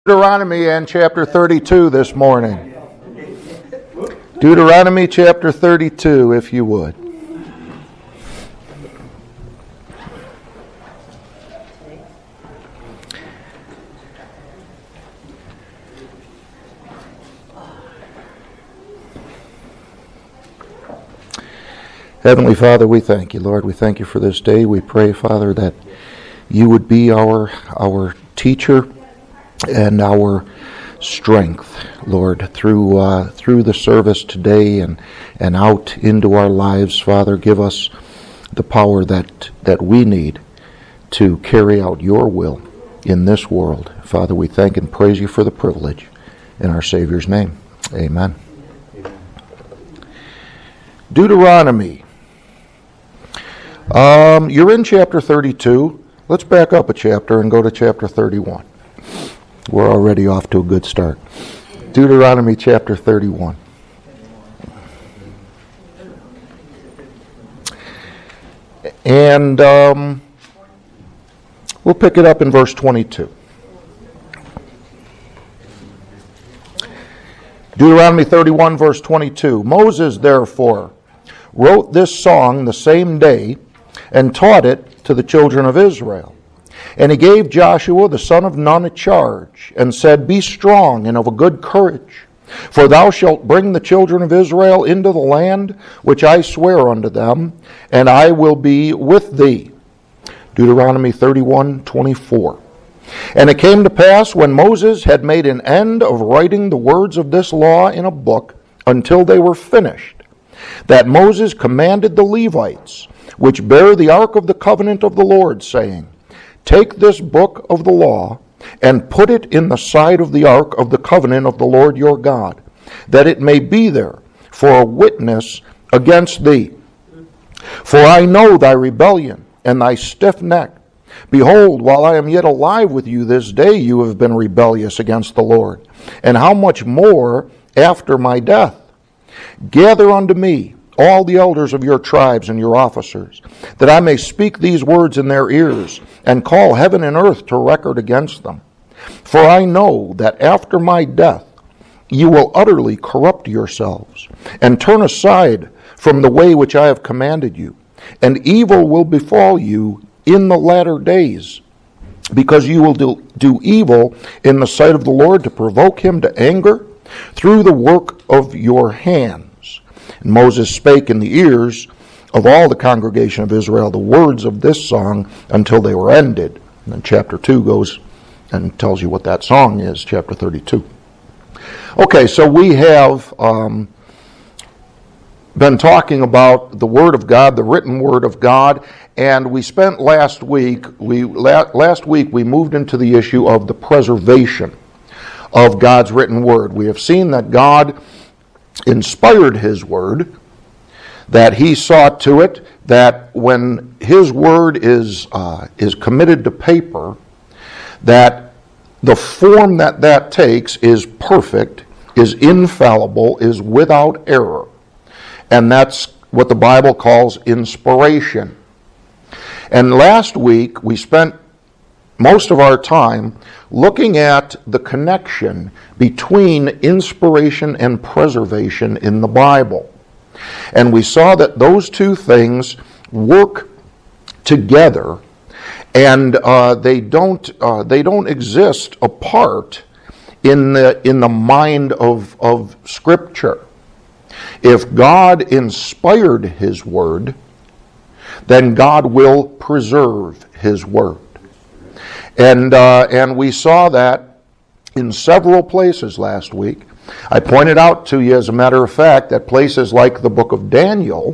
Deuteronomy and chapter 32 this morning. Deuteronomy chapter 32, if you would. Heavenly Father, we thank you, Lord. We thank you for this day. We pray, Father, that you would be our teacher and our strength, Lord, through the service today and out into our lives. Father, give us the power that we need to carry out your will in this world. Father, we thank and praise you for the privilege. In our Savior's name, amen. Deuteronomy. You're in chapter 32. Let's back up a chapter and go to chapter 31. We're already off to a good start. Deuteronomy chapter 31. And we'll pick it up in verse 22. Deuteronomy 31, verse 22. Moses, therefore, wrote this song the same day and taught it to the children of Israel. And he gave Joshua the son of Nun a charge, and said, Be strong and of a good courage, for thou shalt bring the children of Israel into the land which I swear unto them, and I will be with thee. Deuteronomy 31:24. And it came to pass, when Moses had made an end of writing the words of this law in a book, until they were finished, that Moses commanded the Levites, which bear the ark of the covenant of the Lord, saying, Take this book of the law, and put it in the side of the ark of the covenant of the Lord your God, that it may be there for a witness against thee. For I know thy rebellion and thy stiff neck. Behold, while I am yet alive with you this day, you have been rebellious against the Lord. And how much more after my death? Gather unto me all the elders of your tribes and your officers, that I may speak these words in their ears, and call heaven and earth to record against them. For I know that after my death you will utterly corrupt yourselves, and turn aside from the way which I have commanded you, and evil will befall you in the latter days, because you will do evil in the sight of the Lord, to provoke him to anger through the work of your hands. And Moses spake in the ears of all the congregation of Israel the words of this song until they were ended. And then chapter 2 goes and tells you what that song is, chapter 32. Okay, so we have been talking about the Word of God, the written Word of God, and we spent last week we moved into the issue of the preservation of God's written Word. We have seen that God inspired his word, that he saw to it that when his word is committed to paper, that the form that takes is perfect, is infallible, is without error. And that's what the Bible calls inspiration. And last week we spent most of our time looking at the connection between inspiration and preservation in the Bible. And we saw that those two things work together, and they don't exist apart in the mind of Scripture. If God inspired his word, then God will preserve his word. And we saw that in several places last week. I pointed out to you, as a matter of fact, that places like the book of Daniel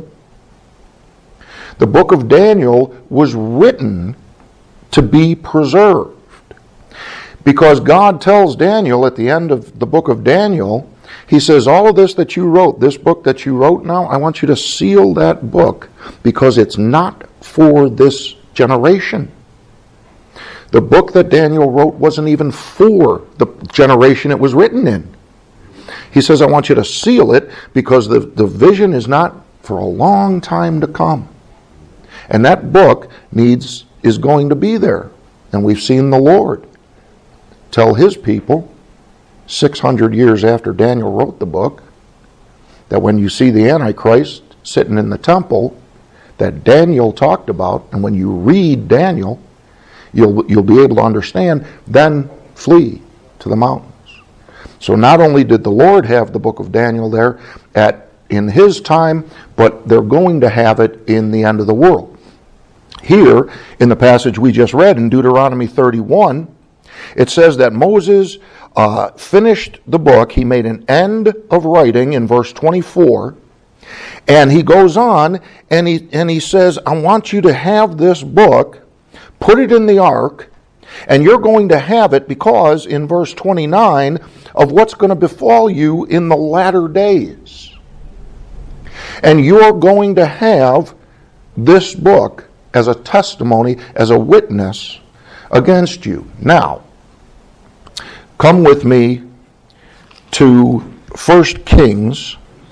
was written to be preserved. Because God tells Daniel at the end of the book of Daniel, he says, all of this that you wrote, this book that you wrote now, I want you to seal that book, because it's not for this generation. The book that Daniel wrote wasn't even for the generation it was written in. He says, I want you to seal it, because the vision is not for a long time to come. And that book is going to be there. And we've seen the Lord tell his people 600 years after Daniel wrote the book that when you see the Antichrist sitting in the temple that Daniel talked about, and when you read Daniel, you'll be able to understand, then flee to the mountains. So not only did the Lord have the book of Daniel there in his time, but they're going to have it in the end of the world. Here, in the passage we just read in Deuteronomy 31, it says that Moses finished the book. He made an end of writing in verse 24. And he goes on and he says, I want you to have this book, put it in the ark, and you're going to have it because, in verse 29, of what's going to befall you in the latter days. And you're going to have this book as a testimony, as a witness against you. Now, come with me to 1 Kings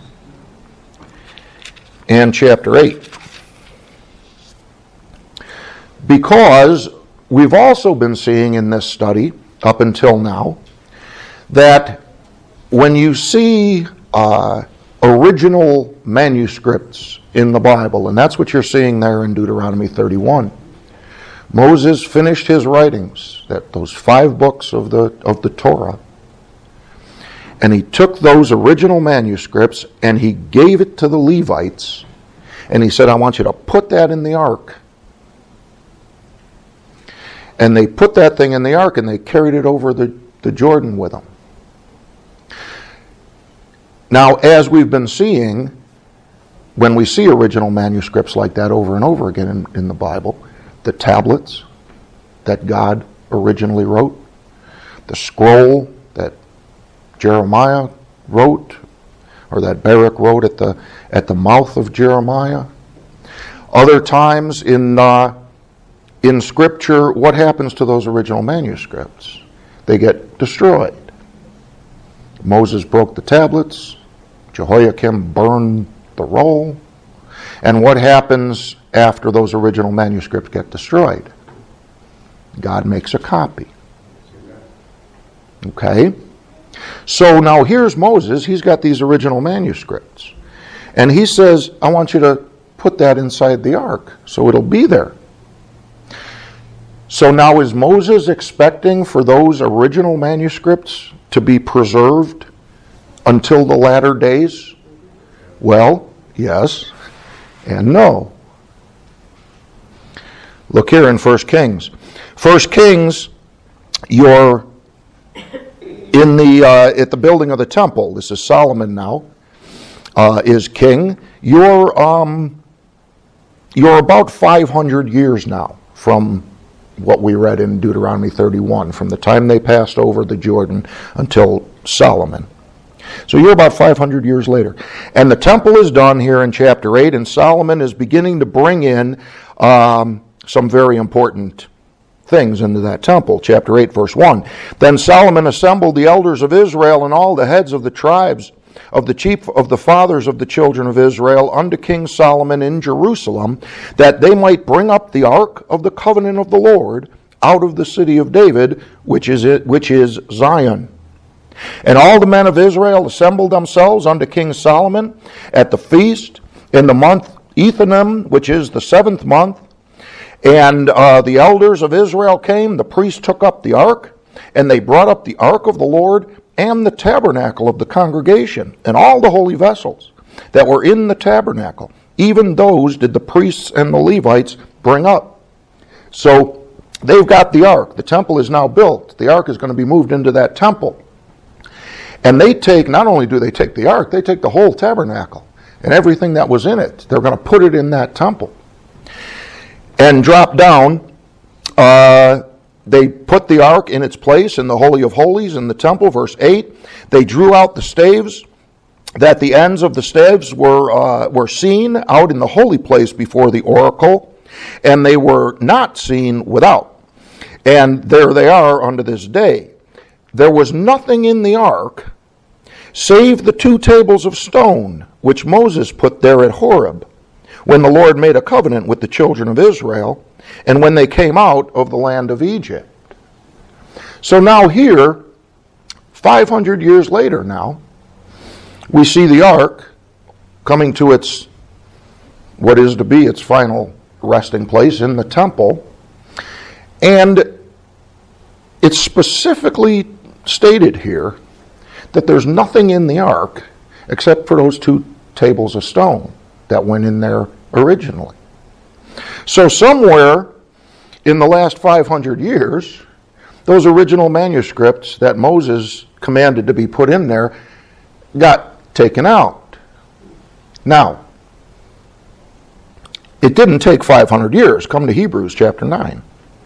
and chapter 8. Because we've also been seeing in this study, up until now, that when you see original manuscripts in the Bible, and that's what you're seeing there in Deuteronomy 31, Moses finished his writings, those 5 books of the Torah, and he took those original manuscripts and he gave it to the Levites, and he said, I want you to put that in the ark. And they put that thing in the ark and they carried it over the Jordan with them. Now, as we've been seeing, when we see original manuscripts like that over and over again in the Bible, the tablets that God originally wrote, the scroll that Jeremiah wrote, or that Baruch wrote at the mouth of Jeremiah. Other times in Scripture, what happens to those original manuscripts? They get destroyed. Moses broke the tablets. Jehoiakim burned the roll. And what happens after those original manuscripts get destroyed? God makes a copy. Okay? So now here's Moses. He's got these original manuscripts. And he says, I want you to put that inside the ark so it'll be there. So now is Moses expecting for those original manuscripts to be preserved until the latter days? Well, yes and no. Look here in 1 Kings. 1 Kings, you're in at the building of the temple. This is Solomon now, is king. You're about 500 years now from what we read in Deuteronomy 31, from the time they passed over the Jordan until Solomon. So you're about 500 years later. And the temple is done here in chapter 8, and Solomon is beginning to bring in some very important things into that temple. Chapter 8, verse 1. Then Solomon assembled the elders of Israel and all the heads of the tribes of the chief of the fathers of the children of Israel unto King Solomon in Jerusalem, that they might bring up the ark of the covenant of the Lord out of the city of David, which is Zion. And all the men of Israel assembled themselves unto King Solomon at the feast in the month Ethanim, which is the 7th month. And the elders of Israel came, the priests took up the ark, and they brought up the ark of the Lord and the tabernacle of the congregation, and all the holy vessels that were in the tabernacle. Even those did the priests and the Levites bring up. So they've got the ark. The temple is now built. The ark is going to be moved into that temple. And they take, not only do they take the ark, they take the whole tabernacle and everything that was in it. They're going to put it in that temple. And drop down, they put the ark in its place in the Holy of Holies in the temple, verse 8. They drew out the staves, that the ends of the staves were seen out in the holy place before the oracle, and they were not seen without. And there they are unto this day. There was nothing in the ark save the 2 tables of stone, which Moses put there at Horeb, when the Lord made a covenant with the children of Israel, and when they came out of the land of Egypt. So now here, 500 years later now, we see the ark coming to its, what is to be its final resting place in the temple. And it's specifically stated here that there's nothing in the ark except for those 2 tables of stone that went in there originally. So somewhere in the last 500 years, those original manuscripts that Moses commanded to be put in there got taken out. Now, it didn't take 500 years. Come to Hebrews chapter 9.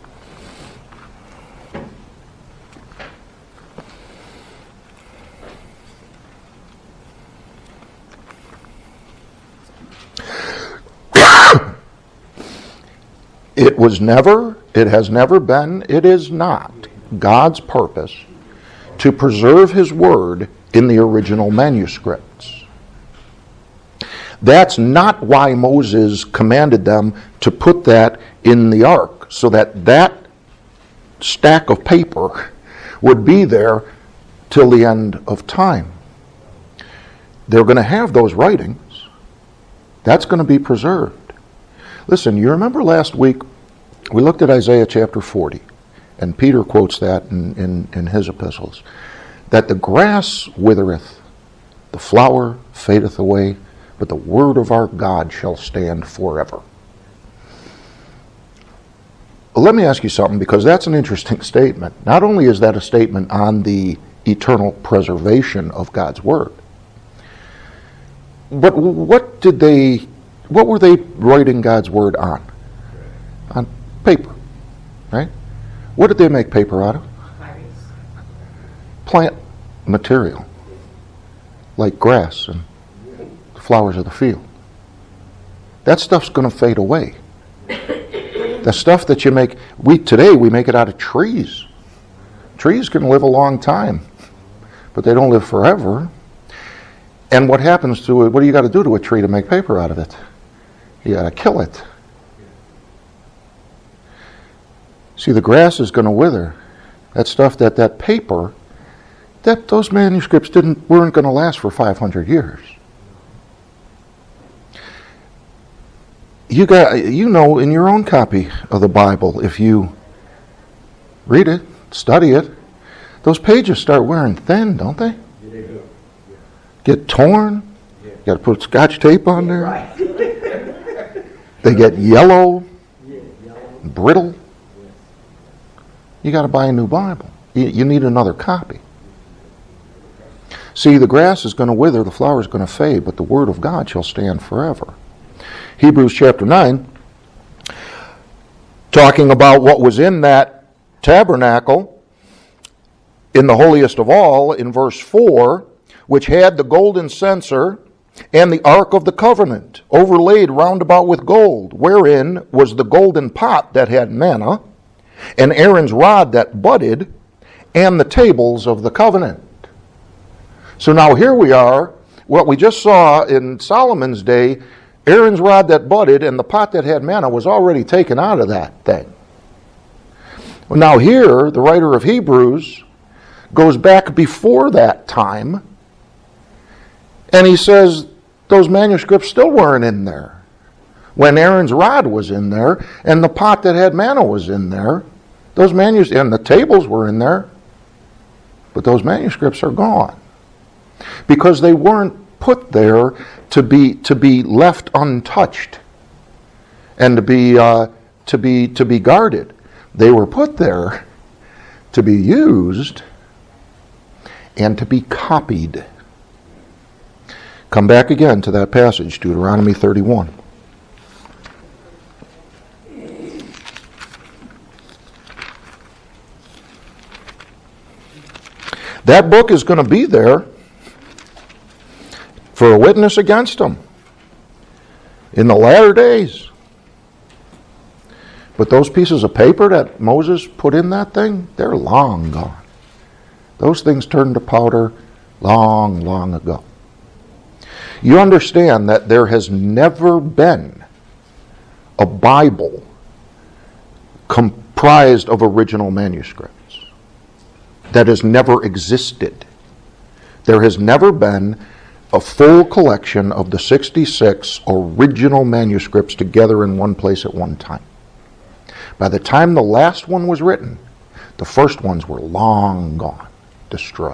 It has never been, it is not God's purpose to preserve His Word in the original manuscripts. That's not why Moses commanded them to put that in the ark, so that that stack of paper would be there till the end of time. They're going to have those writings. That's going to be preserved. Listen, you remember last week we looked at Isaiah chapter 40, and Peter quotes that in his epistles, that the grass withereth, the flower fadeth away, but the word of our God shall stand forever. Let me ask you something, because that's an interesting statement. Not only is that a statement on the eternal preservation of God's word, but what were they writing God's word on? On paper, right? What did they make paper out of? Plant material, like grass and the flowers of the field. That stuff's going to fade away. The stuff that you make, today we make it out of trees. Trees can live a long time, but they don't live forever. And what happens to it? What do you got to do to a tree to make paper out of it? You got to kill it. See, the grass is going to wither. That stuff, that paper, those manuscripts weren't going to last for 500 years. You know in your own copy of the Bible, if you read it, study it, those pages start wearing thin, don't they? Get torn. You got to put Scotch tape on there. They get yellow, brittle. You got to buy a new Bible. You need another copy. See, the grass is going to wither, the flower is going to fade, but the word of God shall stand forever. Hebrews chapter 9, talking about what was in that tabernacle, in the holiest of all, in verse 4, which had the golden censer and the ark of the covenant, overlaid round about with gold, wherein was the golden pot that had manna, and Aaron's rod that budded, and the tables of the covenant. So now here we are, what we just saw in Solomon's day, Aaron's rod that budded and the pot that had manna was already taken out of that thing. Well, now here, the writer of Hebrews goes back before that time, and he says those manuscripts still weren't in there. When Aaron's rod was in there, and the pot that had manna was in there, those manuscripts, and the tables were in there, but those manuscripts are gone. Because they weren't put there to be left untouched and to be guarded. They were put there to be used and to be copied. Come back again to that passage, Deuteronomy 31. That book is going to be there for a witness against them in the latter days. But those pieces of paper that Moses put in that thing, they're long gone. Those things turned to powder long, long ago. You understand that there has never been a Bible comprised of original manuscripts. that has never existed. There has never been a full collection of the 66 original manuscripts together in one place at one time. By the time the last one was written, the first ones were long gone, destroyed.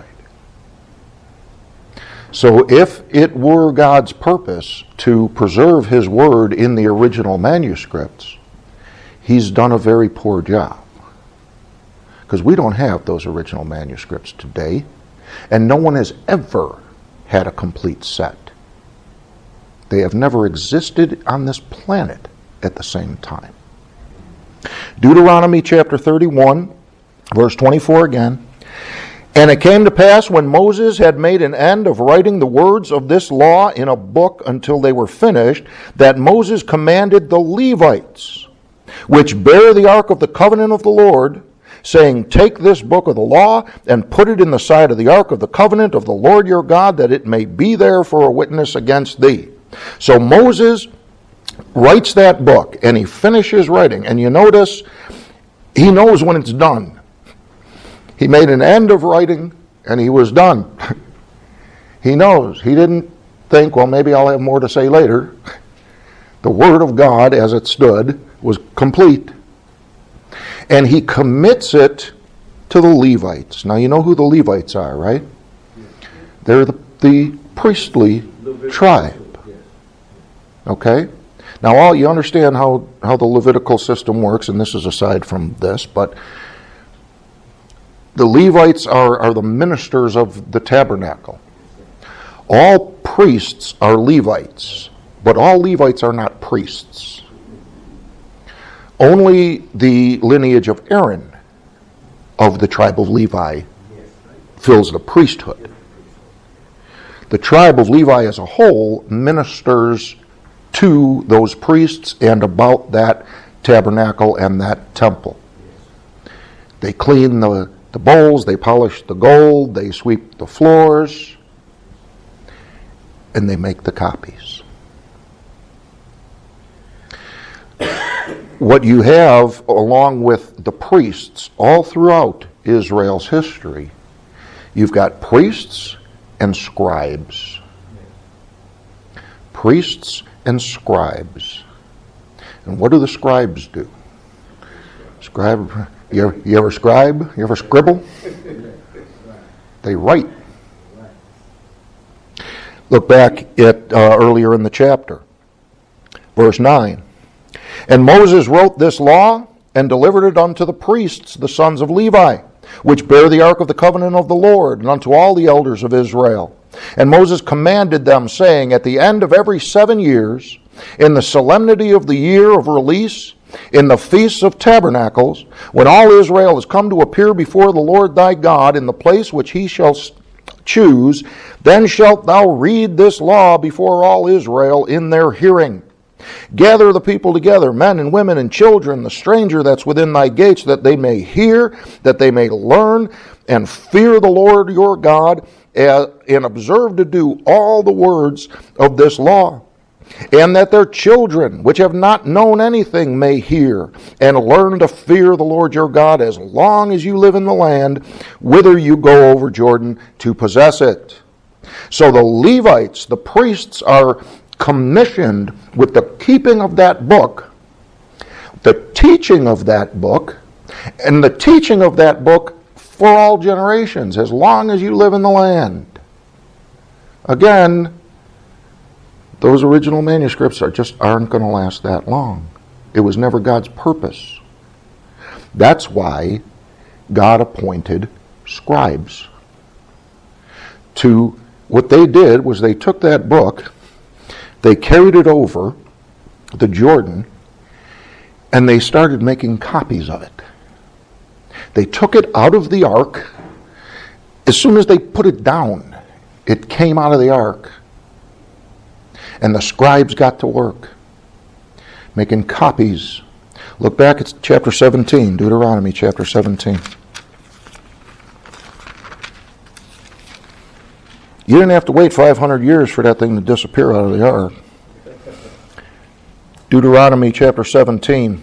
So if it were God's purpose to preserve his word in the original manuscripts, he's done a very poor job. Because we don't have those original manuscripts today, and no one has ever had a complete set. They have never existed on this planet at the same time. Deuteronomy chapter 31, verse 24 again. And it came to pass when Moses had made an end of writing the words of this law in a book until they were finished, that Moses commanded the Levites, which bear the ark of the covenant of the Lord, saying, take this book of the law and put it in the side of the ark of the covenant of the Lord your God, that it may be there for a witness against thee. So Moses writes that book, and he finishes writing. And you notice, he knows when it's done. He made an end of writing, and he was done. He knows. He didn't think, well, maybe I'll have more to say later. The Word of God, as it stood, was complete. And he commits it to the Levites. Now, you know who the Levites are, right? They're the priestly tribe. Okay? Now, you understand how the Levitical system works, and this is aside from this, but the Levites are the ministers of the tabernacle. All priests are Levites, but all Levites are not priests. Only the lineage of Aaron of the tribe of Levi fills the priesthood. The tribe of Levi as a whole ministers to those priests and about that tabernacle and that temple. They clean the bowls, they polish the gold, they sweep the floors, and they make the copies. What you have, along with the priests, all throughout Israel's history, you've got priests and scribes. Priests and scribes. And what do the scribes do? You ever scribe? You ever scribble? They write. Look back at earlier in the chapter. Verse 9. And Moses wrote this law and delivered it unto the priests, the sons of Levi, which bear the ark of the covenant of the Lord, and unto all the elders of Israel. And Moses commanded them, saying, at the end of every 7 years, in the solemnity of the year of release, in the feasts of tabernacles, when all Israel is come to appear before the Lord thy God in the place which he shall choose, then shalt thou read this law before all Israel in their hearing. Gather the people together, men and women and children, the stranger that's within thy gates, that they may hear, that they may learn, and fear the Lord your God, and observe to do all the words of this law. And that their children, which have not known anything, may hear, and learn to fear the Lord your God as long as you live in the land, whither you go over Jordan to possess it. So the Levites, the priests, are commissioned with the keeping of that book, the teaching of that book, and the teaching of that book for all generations, as long as you live in the land. Again, those original manuscripts aren't going to last that long. It was never God's purpose. That's why God appointed scribes. What they did was they took that book, they carried it over the Jordan, and they started making copies of it. They took it out of the ark. As soon as they put it down, it came out of the ark. And the scribes got to work, making copies. Look back at chapter 17, Deuteronomy chapter 17. You didn't have to wait 500 years for that thing to disappear out of the ark. Deuteronomy chapter 17.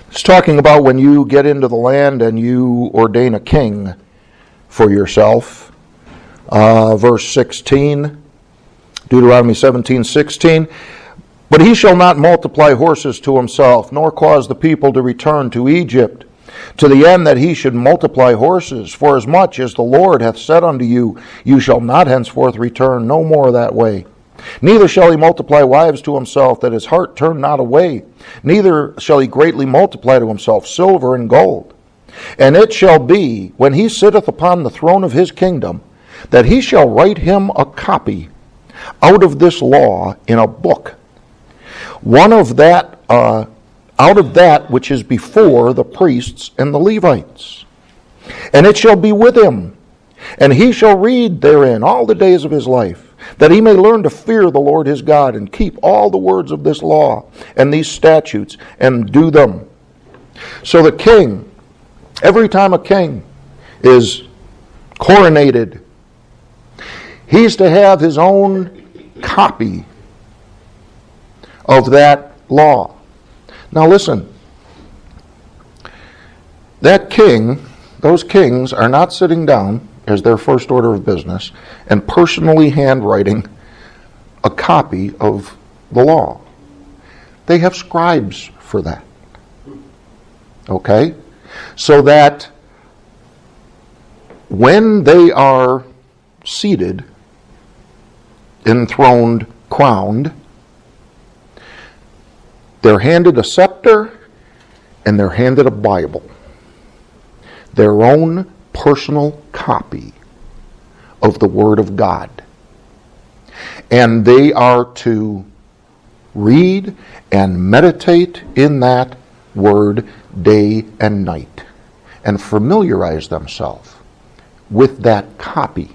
It's talking about when you get into the land and you ordain a king for yourself. Verse 16, Deuteronomy 17:16. But he shall not multiply horses to himself, nor cause the people to return to Egypt, to the end that he should multiply horses. For as much as the Lord hath said unto you, you shall not henceforth return no more that way. Neither shall he multiply wives to himself, that his heart turn not away. Neither shall he greatly multiply to himself silver and gold. And it shall be, when he sitteth upon the throne of his kingdom, that he shall write him a copy out of this law in a book, one of that out of that which is before the priests and the Levites. And it shall be with him, and he shall read therein all the days of his life, that he may learn to fear the Lord his God, and keep all the words of this law and these statutes, and do them. So the king, every time a king is coronated, he's to have his own copy of that law. Now listen, that king, those kings are not sitting down as their first order of business and personally handwriting a copy of the law. They have scribes for that. Okay? So that when they are seated, enthroned, crowned, they're handed a scepter and they're handed a Bible. Their own personal copy of the Word of God. And they are to read and meditate in that Word day and night and familiarize themselves with that copy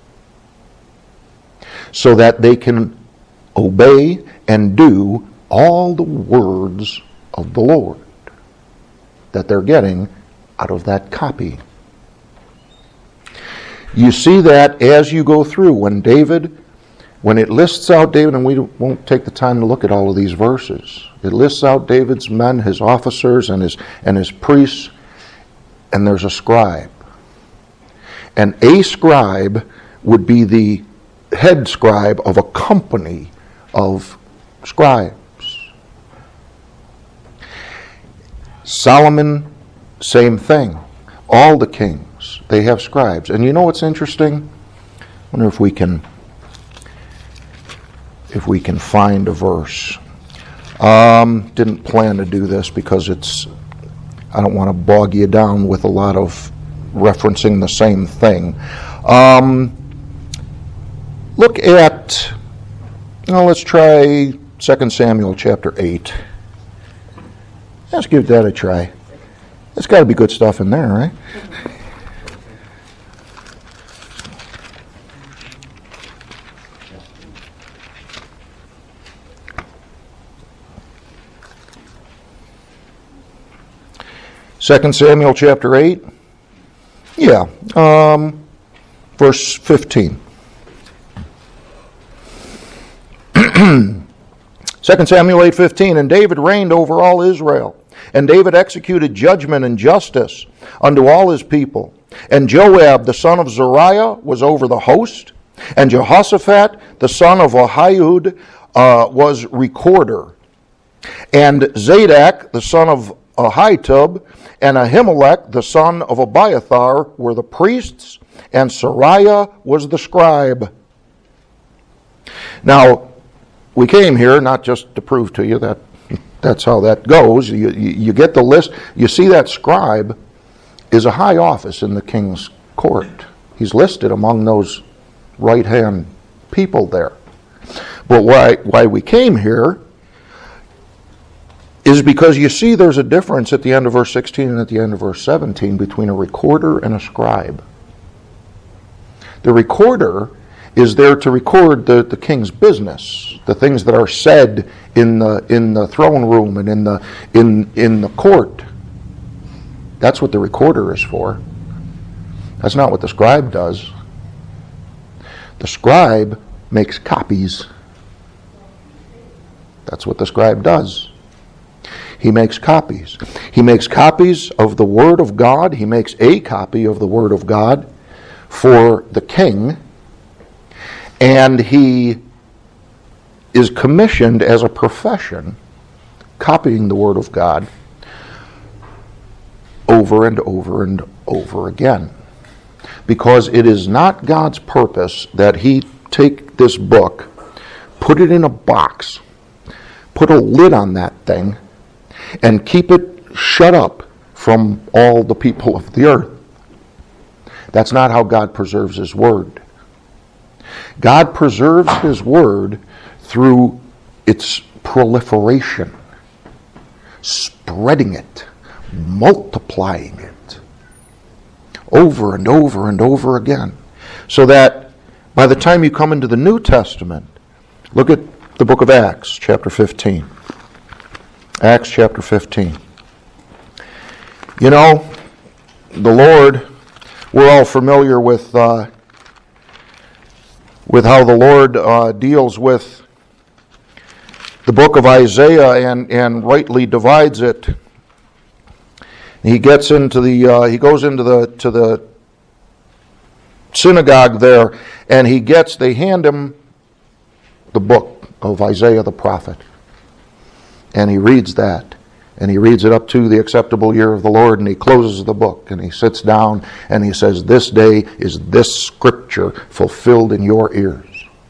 so that they can obey and do all the words of the Lord that they're getting out of that copy. You see that as you go through when it lists out David, and we won't take the time to look at all of these verses. It lists out David's men, his officers, and his priests, and there's a scribe. And a scribe would be the head scribe of a company of scribes. Solomon, same thing. All the kings, they have scribes. And you know what's interesting? I wonder if we can find a verse. Didn't plan to do this because I don't want to bog you down with a lot of referencing the same thing. Look at, let's try 2 Samuel chapter 8. Let's give that a try. There's got to be good stuff in there, right? Second Samuel chapter 8. Yeah. Verse 15. 2 Samuel 8:15. And David reigned over all Israel. And David executed judgment and justice unto all his people. And Joab the son of Zeruiah was over the host. And Jehoshaphat the son of Ahihud was recorder. And Zadok the son of Ahitub and Ahimelech the son of Abiathar were the priests. And Sariah was the scribe. Now, we came here not just to prove to you that that's how that goes. You get the list. You see that scribe is a high office in the king's court. He's listed among those right-hand people there. But why we came here is because you see there's a difference at the end of verse 16 and at the end of verse 17 between a recorder and a scribe. The recorder is there to record the king's business, the things that are said in the throne room and in the court. That's what the recorder is for. That's not what the scribe does. The scribe makes copies. That's what the scribe does. He makes copies. He makes copies of the Word of God. He makes a copy of the Word of God for the king. And he is commissioned as a profession, copying the Word of God over and over and over again. Because it is not God's purpose that he take this book, put it in a box, put a lid on that thing, and keep it shut up from all the people of the earth. That's not how God preserves his Word. God preserves his Word through its proliferation, spreading it, multiplying it, over and over and over again. So that by the time you come into the New Testament, look at the book of Acts, chapter 15. Acts chapter 15. You know, the Lord, we're all familiar with how the Lord deals with the book of Isaiah and rightly divides it. He gets into he goes into the synagogue there, and they hand him the book of Isaiah the prophet. And he reads that. And he reads it up to the acceptable year of the Lord, and he closes the book, and he sits down, and he says, "This day is this scripture fulfilled in your ears."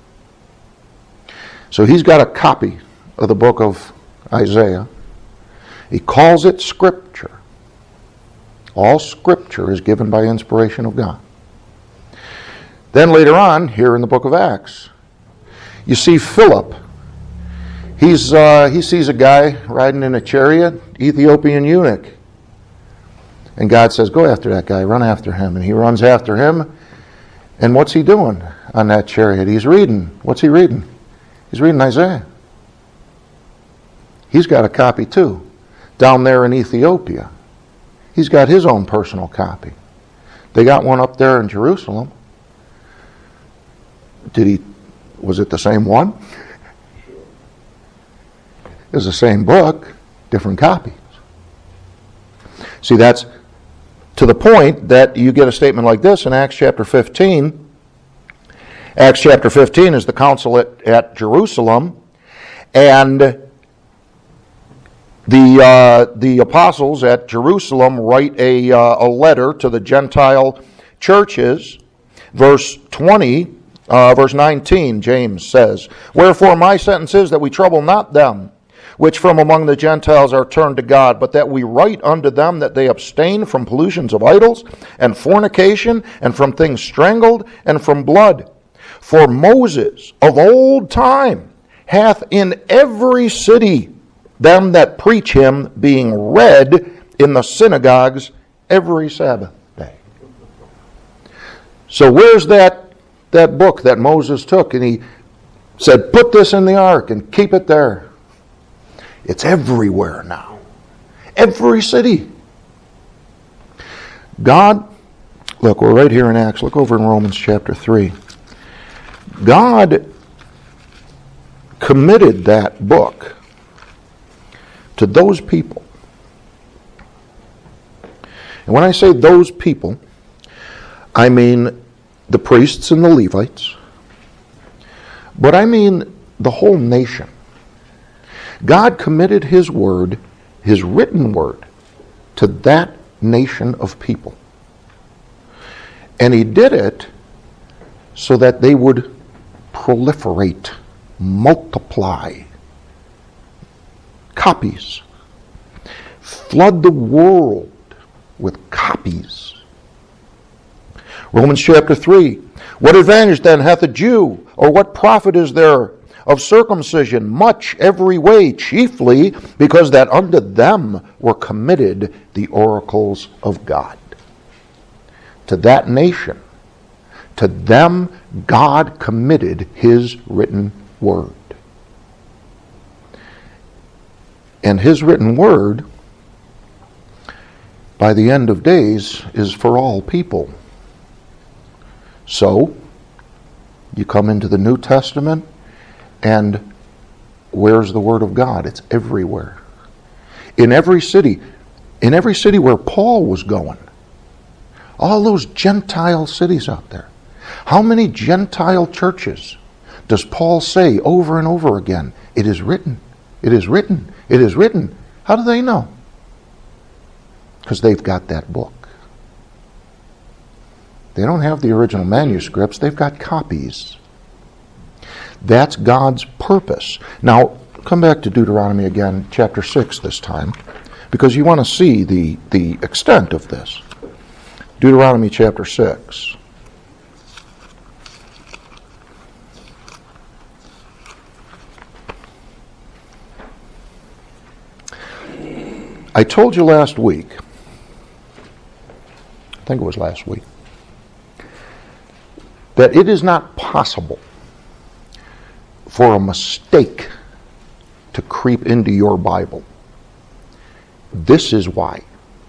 So he's got a copy of the book of Isaiah. He calls it scripture. All scripture is given by inspiration of God. Then later on, here in the book of Acts, you see Philip. He sees a guy riding in a chariot, Ethiopian eunuch. And God says, "Go after that guy, run after him." And he runs after him. And what's he doing on that chariot? He's reading. What's he reading? He's reading Isaiah. He's got a copy too, down there in Ethiopia. He's got his own personal copy. They got one up there in Jerusalem. Was it the same one? It was the same book, different copies. See, that's to the point that you get a statement like this in Acts chapter 15. Acts chapter 15 is the council at Jerusalem, and the apostles at Jerusalem write a letter to the Gentile churches. Verse 20, verse 19, James says, "Wherefore my sentence is that we trouble not them, which from among the Gentiles are turned to God, but that we write unto them that they abstain from pollutions of idols, and fornication, and from things strangled, and from blood. For Moses of old time hath in every city them that preach him, being read in the synagogues every Sabbath day." So where's that book that Moses took? And he said, "Put this in the ark and keep it there." It's everywhere now. Every city. God, look, we're right here in Acts. Look over in Romans chapter 3. God committed that book to those people. And when I say those people, I mean the priests and the Levites, but I mean the whole nation. God committed his word, his written word, to that nation of people. And he did it so that they would proliferate, multiply, copies, flood the world with copies. Romans chapter 3. "What advantage then hath a Jew, or what profit is there of circumcision? Much every way, chiefly because that unto them were committed the oracles of God." To that nation, to them God committed his written word. And his written word, by the end of days, is for all people. So, you come into the New Testament, and where's the Word of God? It's everywhere. in every city where Paul was going. All those Gentile cities out there. How many Gentile churches does Paul say over and over again, it is written, it is written, it is written? How do they know? Because they've got that book. They don't have the original manuscripts, they've got copies. That's God's purpose. Now, come back to Deuteronomy again, chapter 6 this time, because you want to see the extent of this. Deuteronomy chapter 6. I told you last week, I think it was last week, that it is not possible for a mistake to creep into your Bible. This is why.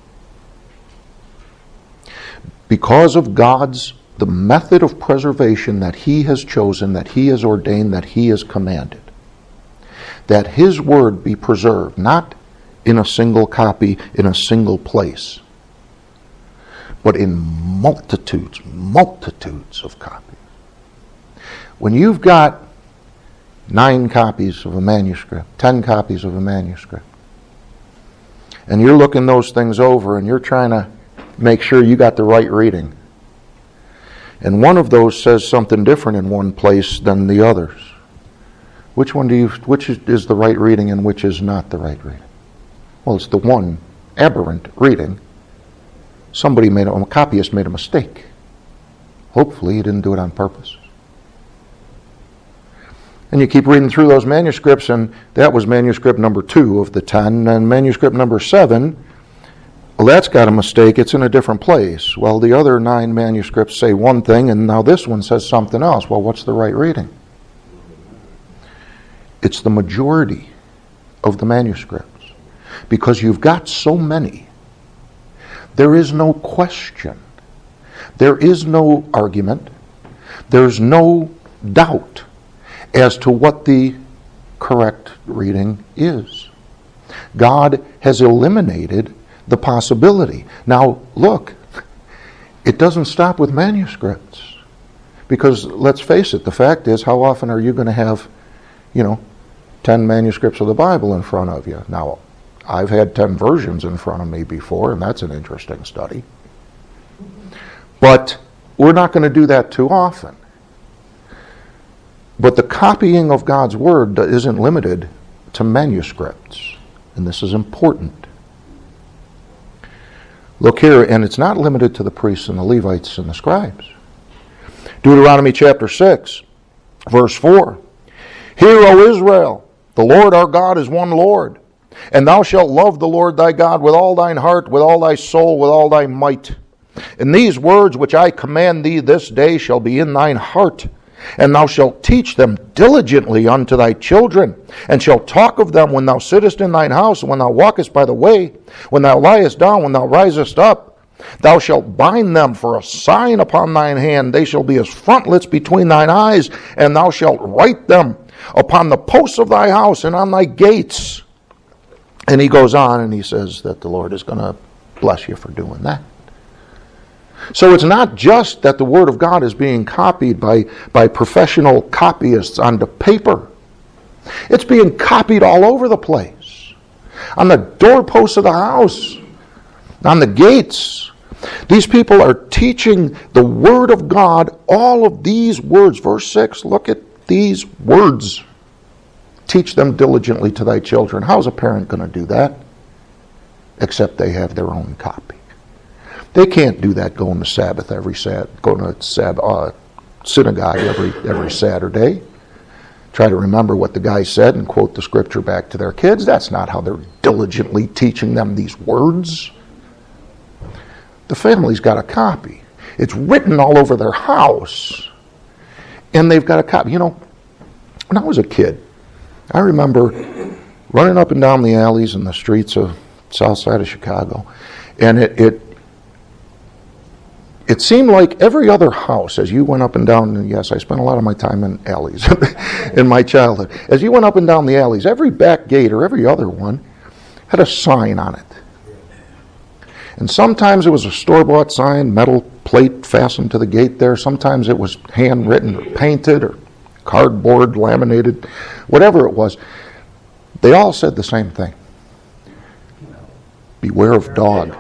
Because of the method of preservation that He has chosen, that He has ordained, that He has commanded, that His Word be preserved, not in a single copy, in a single place, but in multitudes of copies. When you've got 9 copies of a manuscript, 10 copies of a manuscript, and you're looking those things over and you're trying to make sure you got the right reading, and one of those says something different in one place than the others, which is the right reading and which is not the right reading? Well, it's the one aberrant reading. A copyist made a mistake. Hopefully he didn't do it on purpose. And you keep reading through those manuscripts, and that was manuscript number 2 of the 10, and manuscript number 7, well, that's got a mistake. It's in a different place. Well, the other 9 manuscripts say one thing, and now this one says something else. Well, what's the right reading? It's the majority of the manuscripts. Because you've got so many, there is no question. There is no argument. There's no doubt as to what the correct reading is. God has eliminated the possibility. Now, look, it doesn't stop with manuscripts. Because, let's face it, the fact is, how often are you going to have, 10 manuscripts of the Bible in front of you? Now, I've had 10 versions in front of me before, and that's an interesting study. But we're not going to do that too often. But the copying of God's Word isn't limited to manuscripts, and this is important. Look here, and it's not limited to the priests and the Levites and the scribes. Deuteronomy chapter 6, verse 4. Hear, O Israel, the Lord our God is one Lord. And thou shalt love the Lord thy God with all thine heart, with all thy soul, with all thy might. And these words which I command thee this day shall be in thine heart, and thou shalt teach them diligently unto thy children, and shalt talk of them when thou sittest in thine house, and when thou walkest by the way, when thou liest down, when thou risest up. Thou shalt bind them for a sign upon thine hand. They shall be as frontlets between thine eyes, and thou shalt write them upon the posts of thy house and on thy gates. And he goes on and he says that the Lord is going to bless you for doing that. So it's not just that the Word of God is being copied by professional copyists onto paper. It's being copied all over the place. On the doorposts of the house, on the gates. These people are teaching the Word of God, all of these words. Verse 6, look at these words. Teach them diligently to thy children. How's a parent going to do that? Except they have their own copy. They can't do that going to Sabbath going to synagogue every Saturday. Try to remember what the guy said and quote the scripture back to their kids. That's not how they're diligently teaching them these words. The family's got a copy. It's written all over their house. And they've got a copy. When I was a kid, I remember running up and down the alleys in the streets of south side of Chicago, and it seemed like every other house, as you went up and down, and yes, I spent a lot of my time in alleys in my childhood. As you went up and down the alleys, every back gate or every other one had a sign on it. And sometimes it was a store-bought sign, metal plate fastened to the gate there. Sometimes it was handwritten or painted or cardboard, laminated, whatever it was. They all said the same thing. Beware of dog.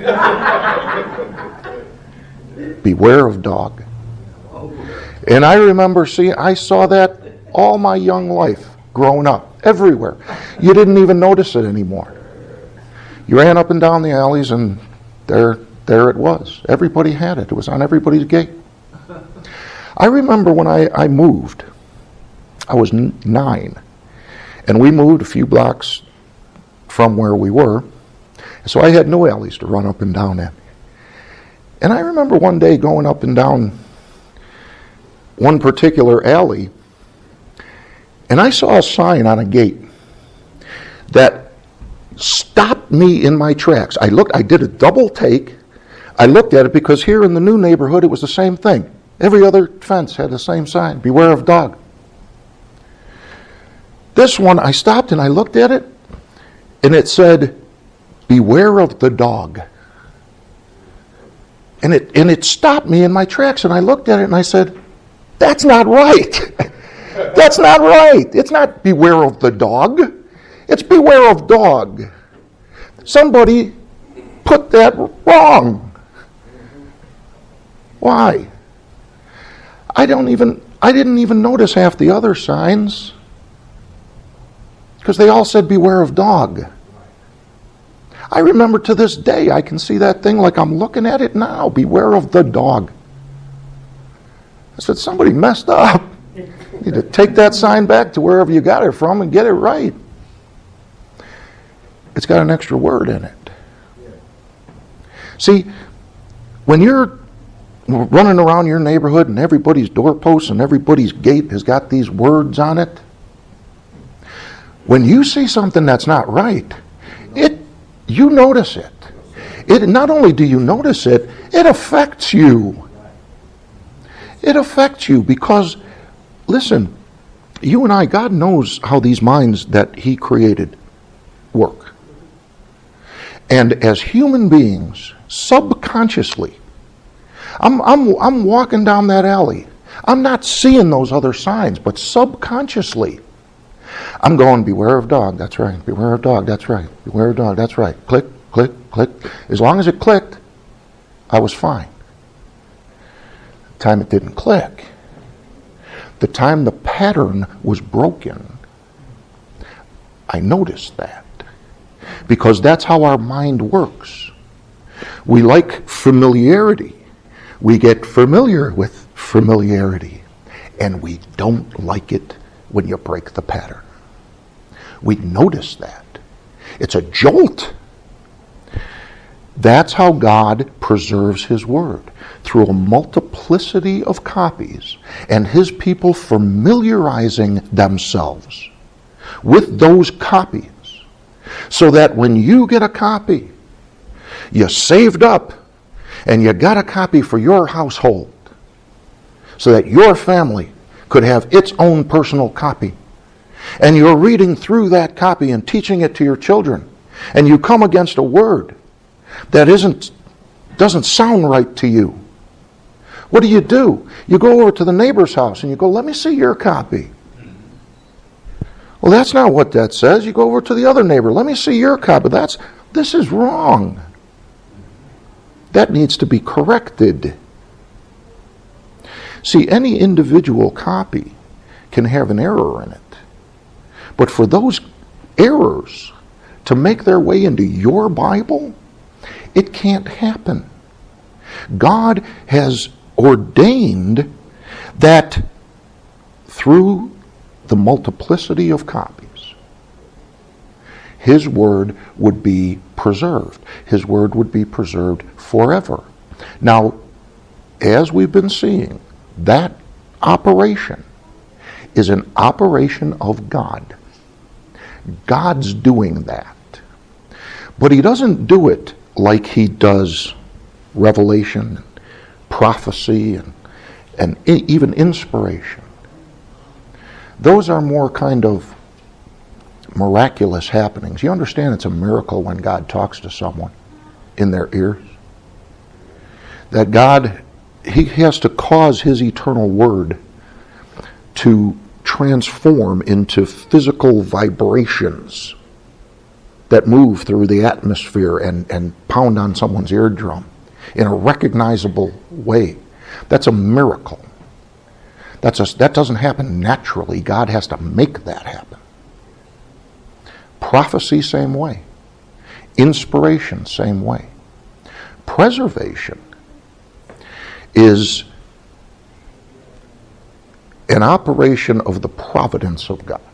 Beware of dog. And I remember I saw that all my young life growing up, everywhere. You didn't even notice it anymore. You ran up and down the alleys and there it was. Everybody had it. It was on everybody's gate. I remember when I moved, I was 9, and we moved a few blocks from where we were, so I had no alleys to run up and down in. And I remember one day going up and down one particular alley, and I saw a sign on a gate that stopped me in my tracks. I did a double take. I looked at it because here in the new neighborhood it was the same thing. Every other fence had the same sign, beware of dog. This one, I stopped and I looked at it, and it said, beware of the dog. And it stopped me in my tracks, and I looked at it and I said, that's not right. That's not right. It's not beware of the dog. It's beware of dog. Somebody put that wrong. Why? I didn't even notice half the other signs because they all said beware of dog. I remember to this day, I can see that thing like I'm looking at it now. Beware of the dog. I said, somebody messed up. You need to take that sign back to wherever you got it from and get it right. It's got an extra word in it. See, when you're running around your neighborhood and everybody's doorpost and everybody's gate has got these words on it, when you see something that's not right, you notice it. Not only do you notice it, it affects you. It affects you because, listen, you and I, God knows how these minds that He created work. And as human beings, subconsciously, I'm walking down that alley. I'm not seeing those other signs, but subconsciously, I'm going, beware of dog, that's right. Beware of dog, that's right. Beware of dog, that's right. Click, click, click. As long as it clicked, I was fine. The time it didn't click, the time the pattern was broken, I noticed that. Because that's how our mind works. We like familiarity. We get familiar with familiarity. And we don't like it when you break the pattern. We notice that. It's a jolt. That's how God preserves His Word, through a multiplicity of copies and His people familiarizing themselves with those copies, so that when you get a copy, you saved up and you got a copy for your household so that your family could have its own personal copy. And you're reading through that copy and teaching it to your children, and you come against a word that doesn't sound right to you. What do? You go over to the neighbor's house and you go, let me see your copy. Well, that's not what that says. You go over to the other neighbor, let me see your copy. This is wrong. That needs to be corrected. See, any individual copy can have an error in it. But for those errors to make their way into your Bible, it can't happen. God has ordained that through the multiplicity of copies, His Word would be preserved. His Word would be preserved forever. Now, as we've been seeing, that operation is an operation of God. God's doing that. But He doesn't do it like He does revelation, prophecy, and even inspiration. Those are more kind of miraculous happenings. You understand it's a miracle when God talks to someone in their ears? That God, He has to cause His eternal word to transform into physical vibrations that move through the atmosphere and pound on someone's eardrum in a recognizable way. That's a miracle. That doesn't happen naturally. God has to make that happen. Prophecy, same way. Inspiration, same way. Preservation is an operation of the providence of God.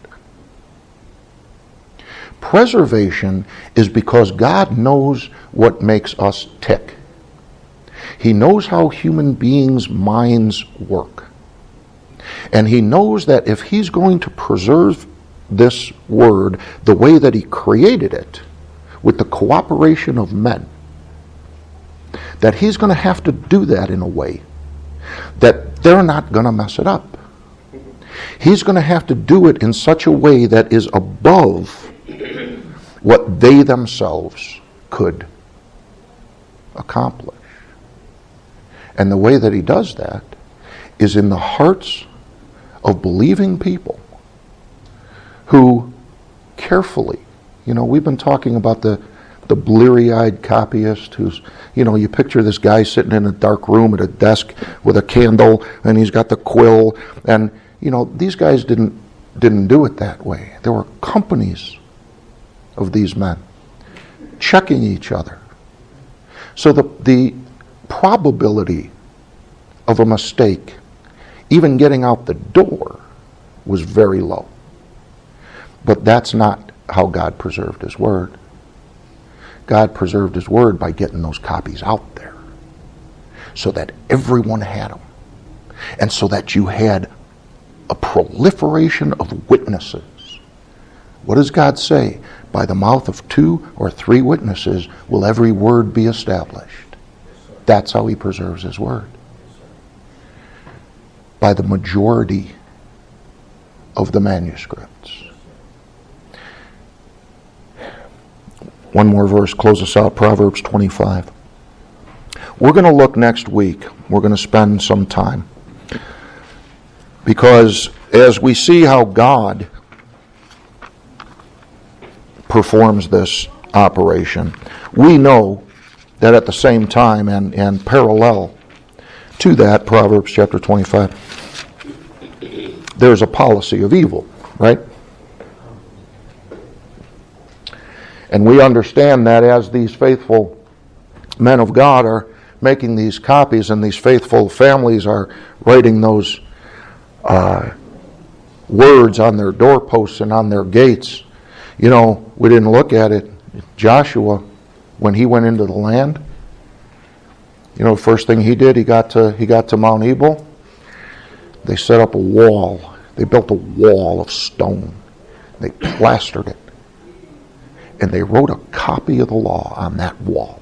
Preservation is because God knows what makes us tick. He knows how human beings' minds work. And He knows that if He's going to preserve this word the way that He created it, with the cooperation of men, that He's going to have to do that in a way that they're not going to mess it up. He's going to have to do it in such a way that is above what they themselves could accomplish. And the way that He does that is in the hearts of believing people who carefully, we've been talking about the bleary-eyed copyist who's, you picture this guy sitting in a dark room at a desk with a candle and he's got the quill, and these guys didn't do it that way. There were companies of these men checking each other. So the probability of a mistake even getting out the door was very low. But that's not how God preserved His word. God preserved His word by getting those copies out there so that everyone had them, and so that you had a proliferation of witnesses. What does God say? By the mouth of 2 or 3 witnesses will every word be established. That's how He preserves His word. By the majority of the manuscripts. One more verse, close us out, Proverbs 25. We're going to look next week. We're going to spend some time. Because as we see how God performs this operation, we know that at the same time and parallel to that, Proverbs chapter 25, there's a policy of evil, right? And we understand that as these faithful men of God are making these copies and these faithful families are writing those words on their doorposts and on their gates. We didn't look at it. Joshua, when he went into the land, the first thing he did, he got to Mount Ebal. They set up a wall. They built a wall of stone. They plastered it. And they wrote a copy of the law on that wall.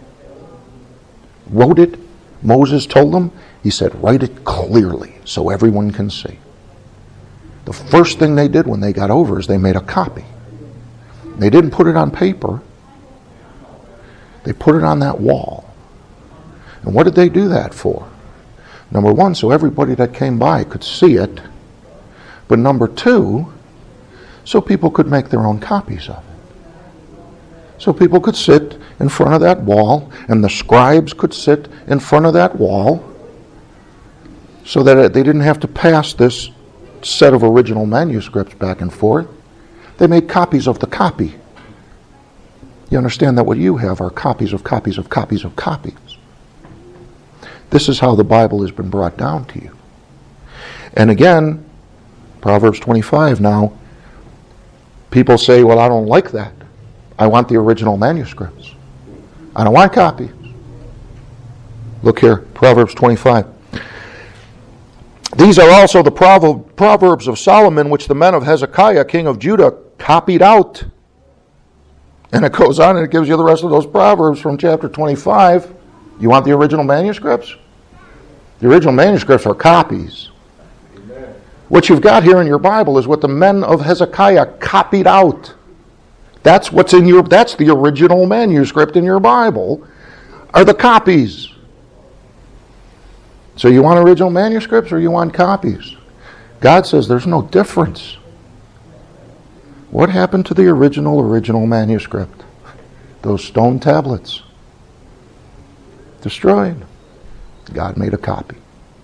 Wrote it. Moses told them, he said, write it clearly so everyone can see. The first thing they did when they got over is they made a copy. They didn't put it on paper. They put it on that wall. And what did they do that for? Number one, so everybody that came by could see it. But number two, so people could make their own copies of it. So people could sit in front of that wall, and the scribes could sit in front of that wall, so that they didn't have to pass this set of original manuscripts back and forth. They made copies of the copy. You understand that what you have are copies of copies of copies of copies. This is how the Bible has been brought down to you. And again, Proverbs 25 now, people say, well, I don't like that. I want the original manuscripts. I don't want copies. Look here, Proverbs 25. These are also the Proverbs of Solomon, which the men of Hezekiah, king of Judah, copied out. And it goes on and it gives you the rest of those Proverbs from chapter 25. You want the original manuscripts? The original manuscripts are copies. Amen. What you've got here in your Bible is what the men of Hezekiah copied out. That's what's in your, that's the original manuscript in your Bible, are the copies. So you want original manuscripts or you want copies? God says there's no difference. What happened to the original manuscript? Those stone tablets. Destroyed. God made a copy.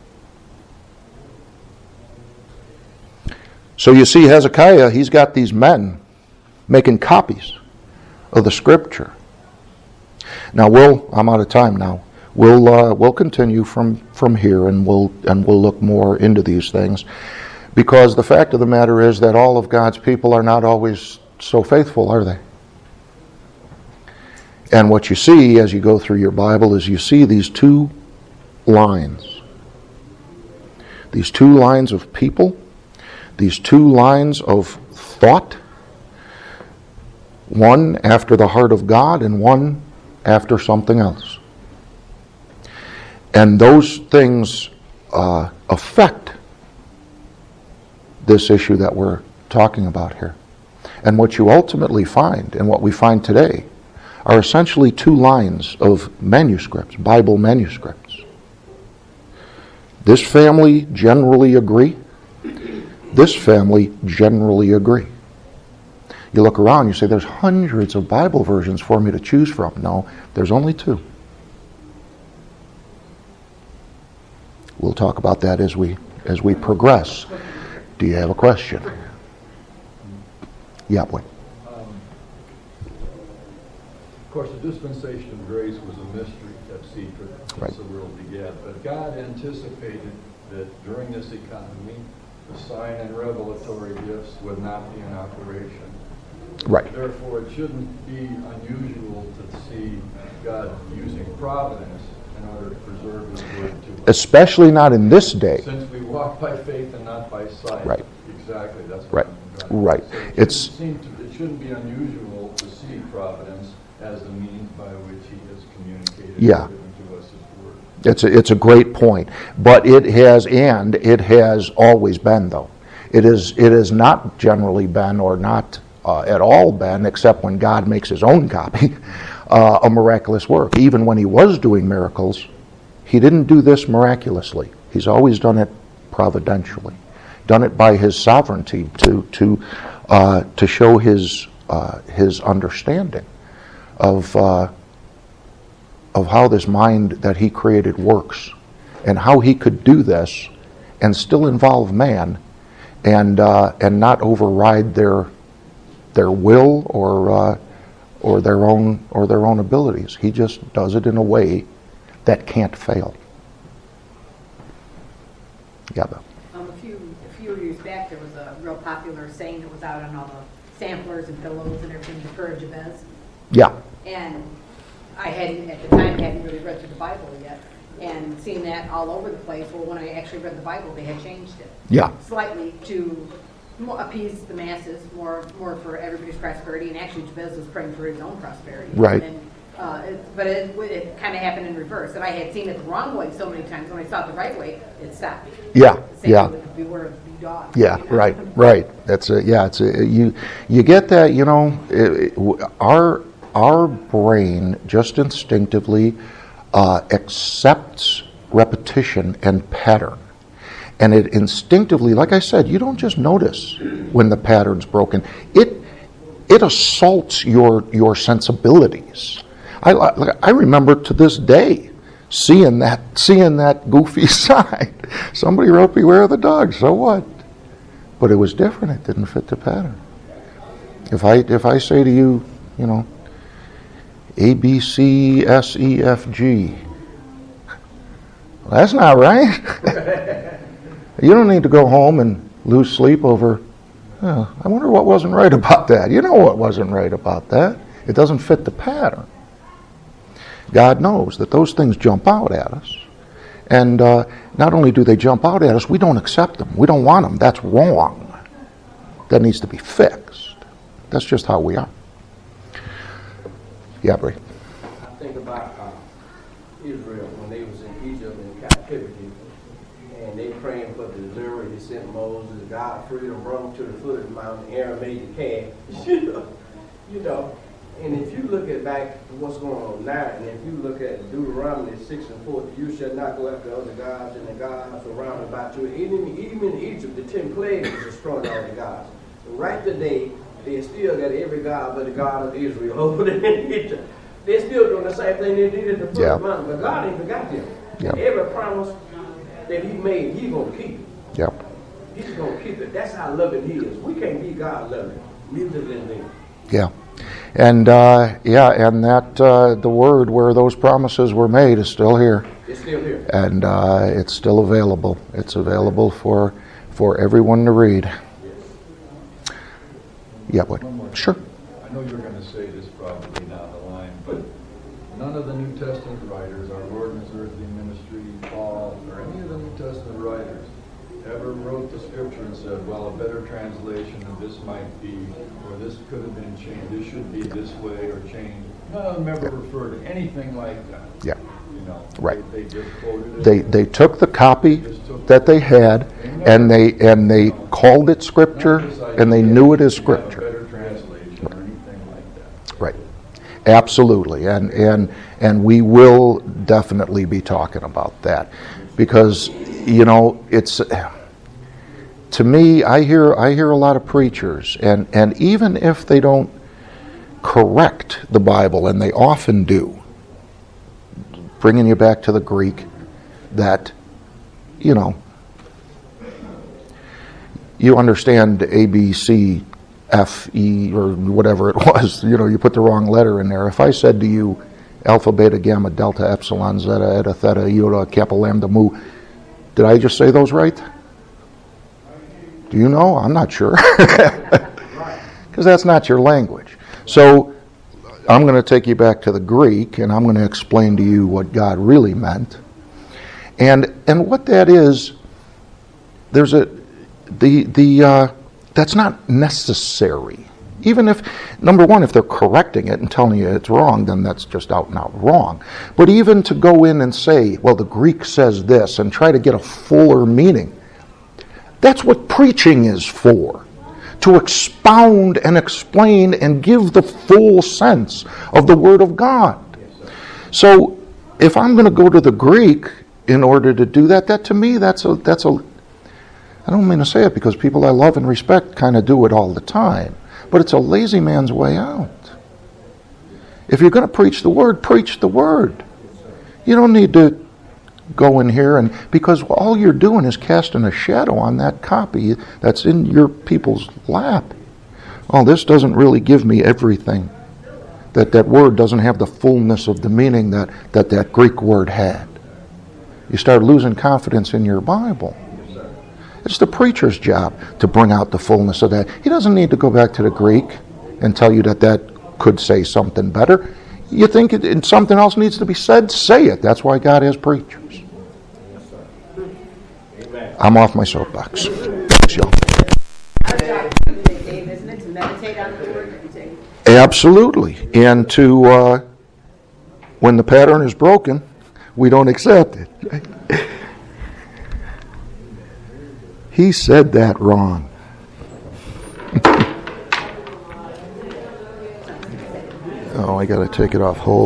So you see Hezekiah, he's got these men making copies of the Scripture. Now I'm out of time now. We'll continue from here, and we'll look more into these things, because the fact of the matter is that all of God's people are not always so faithful, are they? And what you see as you go through your Bible is you see these two lines. These two lines of people, these two lines of thought, one after the heart of God and one after something else. And those things affect this issue that we're talking about here. And what you ultimately find, and what we find today, are essentially two lines of manuscripts, Bible manuscripts. This family generally agree. This family generally agree. You look around, you say, there's hundreds of Bible versions for me to choose from. No, there's only two. We'll talk about that as we progress. Do you have a question? Yeah, boy. Of course, the dispensation of grace was a mystery, kept secret, since the world began. But God anticipated that during this economy, the sign and revelatory gifts would not be in operation. Right. Therefore, it shouldn't be unusual to see God using providence in order to preserve His word to us. Especially not in this day. Since we walk by faith and not by sight. Right. Exactly. That's what I'm trying to right. say. It shouldn't be unusual to see providence as the means by which He has communicated Yeah. to us His word. It's a great point. But it has always been, though. It is not generally been, or not at all been, except when God makes His own copy, a miraculous work. Even when He was doing miracles, He didn't do this miraculously. He's always done it providentially, done it by His sovereignty to show His understanding of how this mind that He created works, and how He could do this and still involve man, and not override their will or their own abilities. He just does it in a way that can't fail. Yeah, Bill. A few years back, there was a real popular saying that was out on all the samplers and pillows and everything, the Courage of Jabez. Yeah. And I hadn't really read through the Bible yet, and seeing that all over the place. Well, when I actually read the Bible, they had changed it. Yeah. Slightly to appease the masses, more for everybody's prosperity, and actually Jabez was praying for his own prosperity. Right. But it kind of happened in reverse, and I had seen it the wrong way so many times. When I saw it the right way, it stopped. Yeah. Same Yeah. with beware of the dog. Yeah, you know? right. That's you get that, our brain just instinctively accepts repetition and pattern. And it instinctively, like I said, you don't just notice when the pattern's broken. It assaults your sensibilities. I remember to this day seeing that goofy sign. Somebody wrote "Beware of the dog." So what? But it was different. It didn't fit the pattern. If I say to you, A, B, C, S, E, F, G, well, that's not right. You don't need to go home and lose sleep over, I wonder what wasn't right about that. You know what wasn't right about that. It doesn't fit the pattern. God knows that those things jump out at us. And not only do they jump out at us, we don't accept them. We don't want them. That's wrong. That needs to be fixed. That's just how we are. Yeah, Bree. I think about Israel when they was in Egypt in captivity, and they praying for deliverance. He sent Moses. God freed them, brought them to the foot of the mountain. Aaron made the calf. You know. And if you look at back what's going on now, and if you look at Deuteronomy 6:4, you shall not go after other gods and the gods around about you. Even in Egypt, the 10 plagues destroyed all the gods. Right today, they still got every god but the God of Israel over there in Egypt. They're still doing the same thing they did at the foot of the mountain, but God ain't forgot them. Yep. Every promise that He made, He's gonna keep it. Yep. He's gonna keep it. That's how loving He is. We can't be God loving, neither than them. Yeah. And and that the word where those promises were made is still here. It's still here. And it's still available. It's available for everyone to read. Yes. Yeah, what? Sure. I know you're going to say this probably down the line, but none of the New Testament writers, our Lord and His earthly ministry, Paul, or any of the New Testament writers, ever wrote the scripture and said, well, a better translation of this might be, or this could have been changed, this should be this way or changed. None of them ever referred to anything like that. Yeah. You know, Right. They just quoted it. They took the copy that they had and they called it scripture and they knew it as scripture. A better translation or anything like that. Right. Absolutely. And we will definitely be talking about that. Because, you know, it's, to me, I hear a lot of preachers, and even if they don't correct the Bible, and they often do, bringing you back to the Greek, that, you know, you understand A, B, C, F, E, or whatever it was, you know, you put the wrong letter in there. If I said to you, alpha, beta, gamma, delta, epsilon, zeta, eta, theta, iota, kappa, lambda, mu, did I just say those right? Do you know? I'm not sure. Because that's not your language. So I'm going to take you back to the Greek, and I'm going to explain to you what God really meant. And what that is, there's that's not necessary. Even if, number one, if they're correcting it and telling you it's wrong, then that's just out and out wrong. But even to go in and say, well, the Greek says this, and try to get a fuller meaning, that's what preaching is for. To expound and explain and give the full sense of the Word of God. So if I'm going to go to the Greek in order to do that, to me, that's a I don't mean to say it because people I love and respect kind of do it all the time. But it's a lazy man's way out. If you're going to preach the Word, preach the Word. You don't need to go in here and, because all you're doing is casting a shadow on that copy that's in your people's lap. Oh, this doesn't really give me everything. That word doesn't have the fullness of the meaning that Greek word had. You start losing confidence in your Bible. It's the preacher's job to bring out the fullness of that. He doesn't need to go back to the Greek and tell you that could say something better. You think something else needs to be said? Say it. That's why God has preachers. I'm off my soapbox. Thanks, y'all. Our job today, Dave, isn't it, to meditate on the Word and to... Absolutely. And to, when the pattern is broken, we don't accept it. He said that wrong. Oh, I got to take it off hold.